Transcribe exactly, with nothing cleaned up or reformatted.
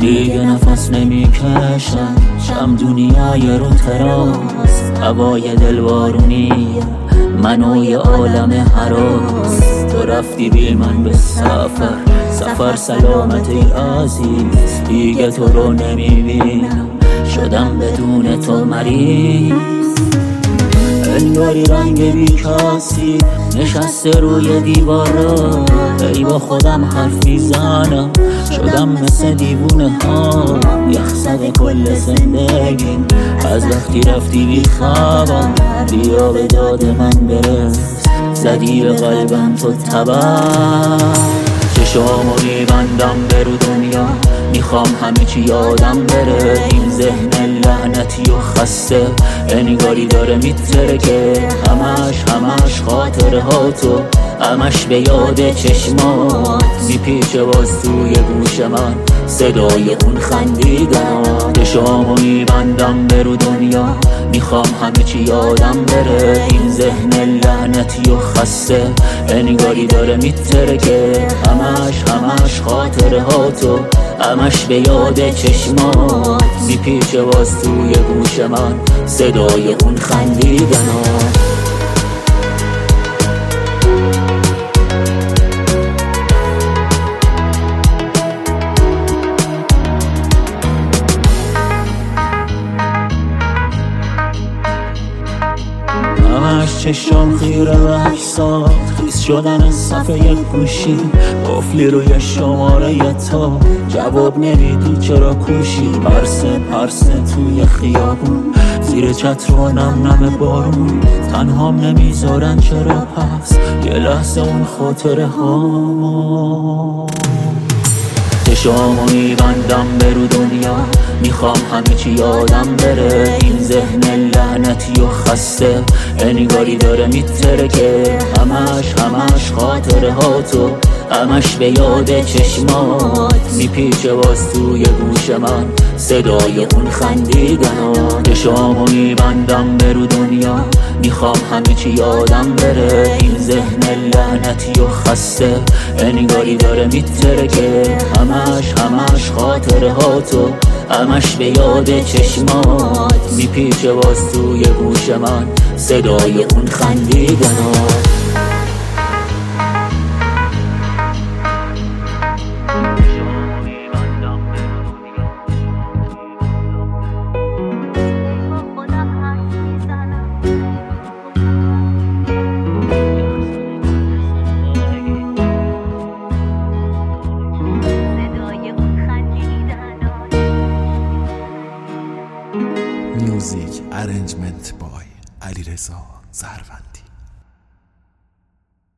دیگه نفس نمیکشم، شم دنیای رو تراس، هوای دلوارونی منو یه عالم هراس. تو رفتی بی من به سفر، سفر سلامت ای عزیز، دیگه تو رو نمیبینم، شدم بدون تو مریض. انگاری رنگ بیکاسی نشسته روی دیوارا، ای با خودم حرف میزنم، شدم مثل دیوونه ها. یخزده کل زندگیم از وقتی رفتی بی خبر، بیا به داد من برس، زدی به قلبم تو تبر. چشامو میبندم به رو دنیا، میخوام همه چی یادم بره، این ذهن لعنتی و خسته انگاری داره میترکه، همش همش خاطره ها تو، همش به یاد چشمات میپیچه باز توی گوش من صدای اون خندیدن. چشامو میبندم به رو دنیا، میخوام همه چی یادم بره، این ذهن لعنتی و خسته انگاری داره میترکه، همش همش خاطره ها تو، همش به یاد چشمات میپیچه باز توی گوش من صدای اون خندیدن. همش چشم خیره و عکسات خیس شدن از صفحه گوشی، قفلی روی شماره تا جواب نمیدی چرا کوشی، پرسه پرسه توی خیابون زیر چتر و نم نم بارون، تنهام نمیذارن چرا پس یه لحظه اون خاطره ها. چشامو میبندم به رو دنیا، میخوام همه چی یادم بره، این ذهن لعنتی و خسته انگاری داره میترکه، همش همش خاطره ها تو، همش به یاد چشمات میپیچه باز توی گوش من صدای اون خندیدن. چشامو میبندم به رو دنیا، میخوام همه چی یادم بره، این ذهن لعنتی و خسته انگاری داره میترکه، همش همش خاطره ها تو، همش به یاد چشمات میپیچه باز توی گوش من صدای اون خندیدن. میوزیک ارنجمنت بای علیرضا زروندی.